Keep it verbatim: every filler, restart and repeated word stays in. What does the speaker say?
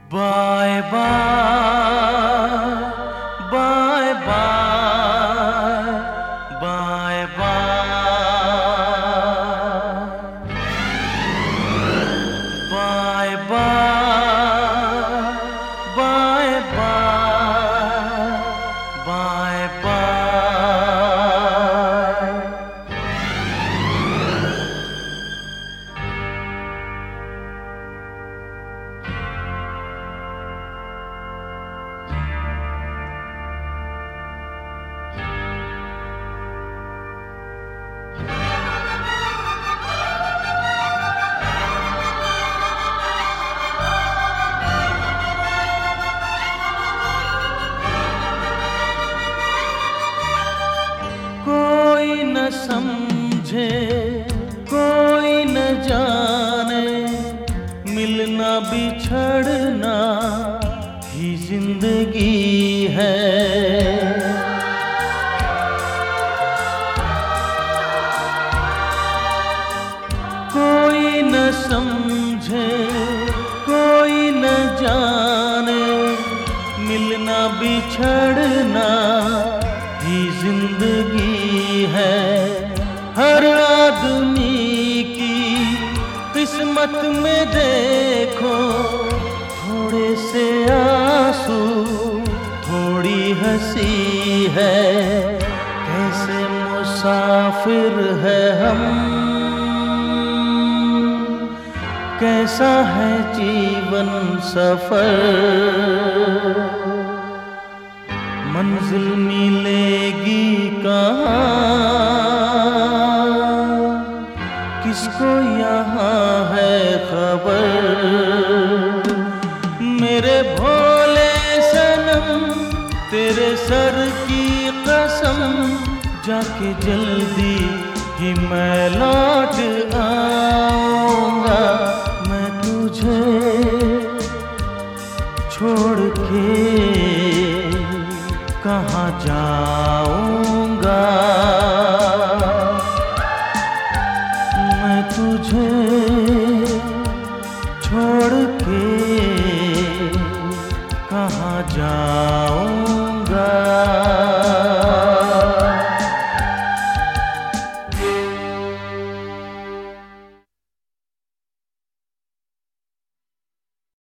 Bye bye bye bye bye bye bye bye bye bye. कोई न समझे कोई न जाने, मिलना बिछड़ना ही जिंदगी है। कोई न समझे कोई न जाने, मिलना बिछड़ना ही जिंदगी है। हर आदमी की किस्मत में देखो थोड़े से आंसू थोड़ी हंसी है। कैसे मुसाफिर है हम, कैसा है जीवन सफर। मंजिल मिलेगी कहाँ, किसको यहाँ है खबर। मेरे भोले सनम तेरे सर की कसम, जाके जल्दी ही मैं लौट आऊंगा। मैं तुझे छोड़ के कहाँ जाऊंगा। मैं तुझे छोड़ के कहाँ जाऊंगा।